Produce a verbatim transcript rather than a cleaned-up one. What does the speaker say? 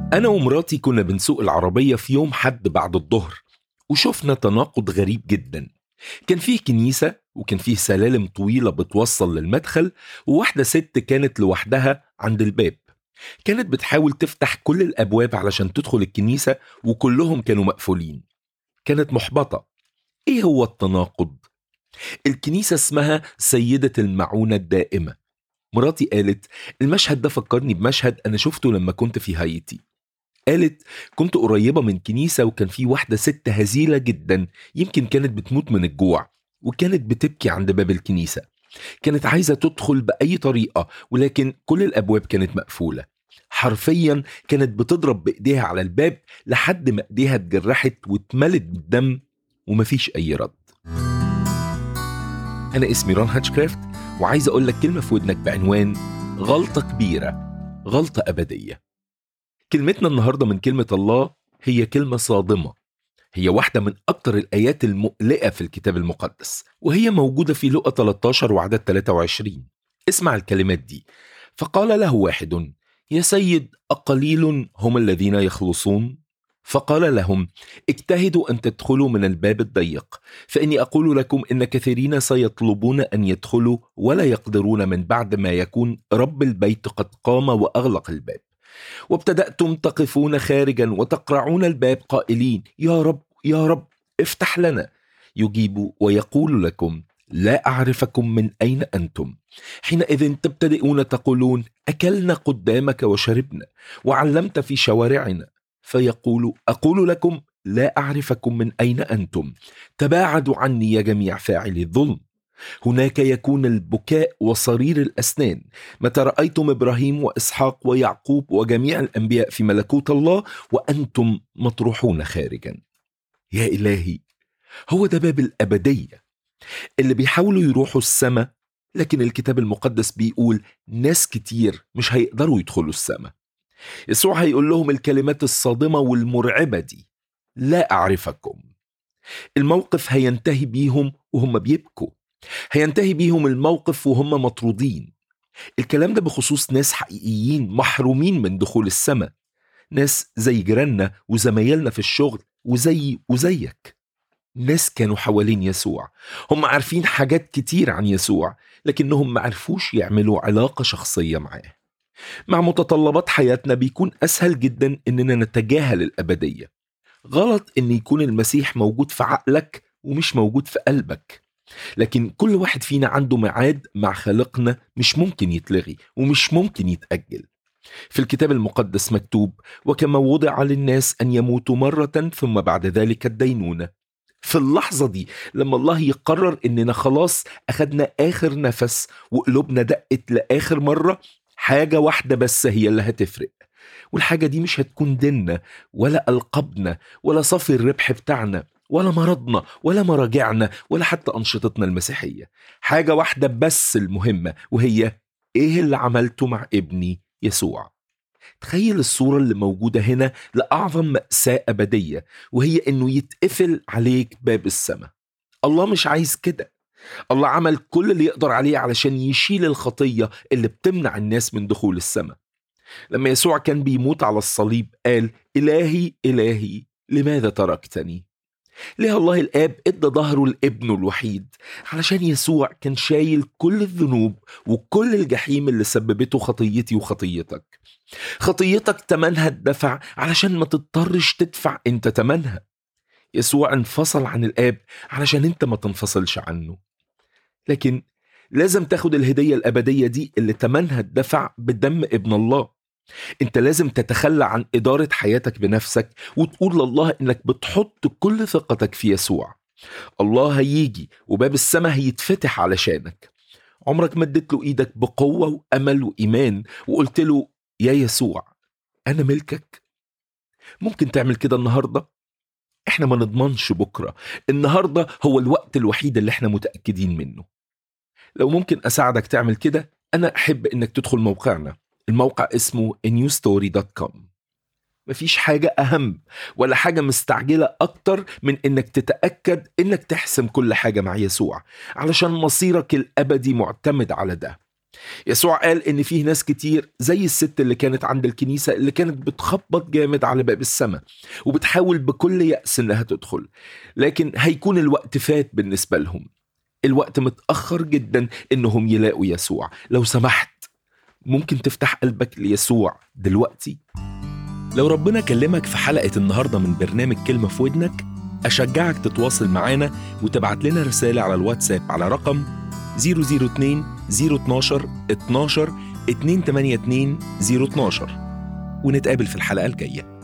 أنا ومراتي كنا بنسوق العربية في يوم حد بعد الظهر، وشفنا تناقض غريب جدا. كان فيه كنيسة وكان فيه سلالم طويلة بتوصل للمدخل، وواحدة ست كانت لوحدها عند الباب. كانت بتحاول تفتح كل الأبواب علشان تدخل الكنيسة، وكلهم كانوا مقفولين. كانت محبطة. إيه هو التناقض؟ الكنيسة اسمها سيدة المعونة الدائمة. مراتي قالت المشهد ده فكرني بمشهد أنا شفته لما كنت في هايتي. قالت كنت قريبة من كنيسة وكان في واحدة ست هزيلة جدا، يمكن كانت بتموت من الجوع، وكانت بتبكي عند باب الكنيسة. كانت عايزة تدخل بأي طريقة، ولكن كل الأبواب كانت مقفولة. حرفيا كانت بتضرب بإيديها على الباب لحد ما إيديها اتجرحت واتملت بالدم، ومفيش أي رد. أنا اسمي ران هاتشكرافت، وعايز أقول لك كلمة في ودنك بعنوان غلطة كبيرة، غلطة أبدية. كلمتنا النهاردة من كلمة الله هي كلمة صادمة. هي واحدة من أكتر الآيات المقلقة في الكتاب المقدس، وهي موجودة في لوقا ثلاثة عشر وعدد ثلاثة وعشرين. اسمع الكلمات دي: فقال له واحد: يا سيد، أقليل هم الذين يخلصون؟ فقال لهم: اجتهدوا أن تدخلوا من الباب الضيق، فإني أقول لكم إن كثيرين سيطلبون أن يدخلوا ولا يقدرون من بعد ما يكون رب البيت قد قام وأغلق الباب. وابتدأتم تقفون خارجا وتقرعون الباب قائلين: يا رب يا رب افتح لنا. يجيب ويقول لكم: لا أعرفكم من أين أنتم. حينئذ تبتدئون تقولون: أكلنا قدامك وشربنا وعلمت في شوارعنا. فيقول: أقول لكم لا أعرفكم من أين أنتم، تباعدوا عني يا جميع فاعلي الظلم. هناك يكون البكاء وصرير الأسنان متى رأيتم إبراهيم وإسحاق ويعقوب وجميع الأنبياء في ملكوت الله وأنتم مطروحون خارجا. يا إلهي، هو ده باب الأبدية اللي بيحاولوا يروحوا السماء، لكن الكتاب المقدس بيقول ناس كتير مش هيقدروا يدخلوا السماء. يسوع هيقول لهم الكلمات الصادمة والمرعبة دي: لا أعرفكم. الموقف هينتهي بيهم وهم بيبكوا، هينتهي بيهم الموقف وهم مطرودين. الكلام ده بخصوص ناس حقيقيين محرومين من دخول السماء، ناس زي جيراننا وزمايلنا في الشغل وزي وزيك. ناس كانوا حوالين يسوع، هم عارفين حاجات كتير عن يسوع، لكنهم ما عرفوش يعملوا علاقة شخصية معاه. مع متطلبات حياتنا بيكون أسهل جدا إننا نتجاهل الأبدية. غلط إن يكون المسيح موجود في عقلك ومش موجود في قلبك، لكن كل واحد فينا عنده ميعاد مع خالقنا مش ممكن يتلغي ومش ممكن يتأجل. في الكتاب المقدس مكتوب: وكما وضع للناس أن يموتوا مرة ثم بعد ذلك الدينونة. في اللحظة دي لما الله يقرر إننا خلاص أخدنا آخر نفس وقلوبنا دقت لآخر مرة، حاجة واحدة بس هي اللي هتفرق، والحاجة دي مش هتكون ديننا ولا ألقابنا ولا صافي الربح بتاعنا ولا مرضنا ولا مراجعنا ولا حتى أنشطتنا المسيحية. حاجة واحدة بس المهمة، وهي إيه اللي عملته مع ابني يسوع. تخيل الصورة اللي موجودة هنا لأعظم مأساة أبدية، وهي إنه يتقفل عليك باب السماء. الله مش عايز كده. الله عمل كل اللي يقدر عليه علشان يشيل الخطية اللي بتمنع الناس من دخول السماء. لما يسوع كان بيموت على الصليب قال: إلهي إلهي لماذا تركتني؟ ليه الله الآب ادى ظهره لابنه الوحيد؟ علشان يسوع كان شايل كل الذنوب وكل الجحيم اللي سببته خطيتي وخطيتك. خطيتك تمنها الدفع علشان ما تضطرش تدفع انت تمنها. يسوع انفصل عن الآب علشان انت ما تنفصلش عنه. لكن لازم تاخد الهدية الأبدية دي اللي تمنها الدفع بدم ابن الله. انت لازم تتخلى عن إدارة حياتك بنفسك وتقول لله انك بتحط كل ثقتك في يسوع. الله هيجي وباب السماء هيتفتح علشانك. عمرك ما اديت له ايدك بقوة وأمل وإيمان وقلت له: يا يسوع أنا ملكك؟ ممكن تعمل كده النهاردة؟ احنا ما نضمنش بكرة. النهاردة هو الوقت الوحيد اللي احنا متأكدين منه. لو ممكن أساعدك تعمل كده، أنا أحب إنك تدخل موقعنا. الموقع اسمه نيو ستوري دوت كوم. مفيش حاجة أهم ولا حاجة مستعجلة أكتر من إنك تتأكد إنك تحسم كل حاجة مع يسوع، علشان مصيرك الأبدي معتمد على ده. يسوع قال إن فيه ناس كتير زي الست اللي كانت عند الكنيسة اللي كانت بتخبط جامد على باب السماء وبتحاول بكل يأس إنها تدخل، لكن هيكون الوقت فات بالنسبة لهم. الوقت متأخر جدا إنهم يلاقوا يسوع. لو سمحت ممكن تفتح قلبك ليسوع دلوقتي؟ لو ربنا كلمك في حلقة النهاردة من برنامج كلمة في ودنك، أشجعك تتواصل معانا وتبعت لنا رسالة على الواتساب على رقم صفر صفر اتنين صفر اتناشر اتناشر اتنين تمانية اتنين صفر اتناشر، ونتقابل في الحلقة الجاية.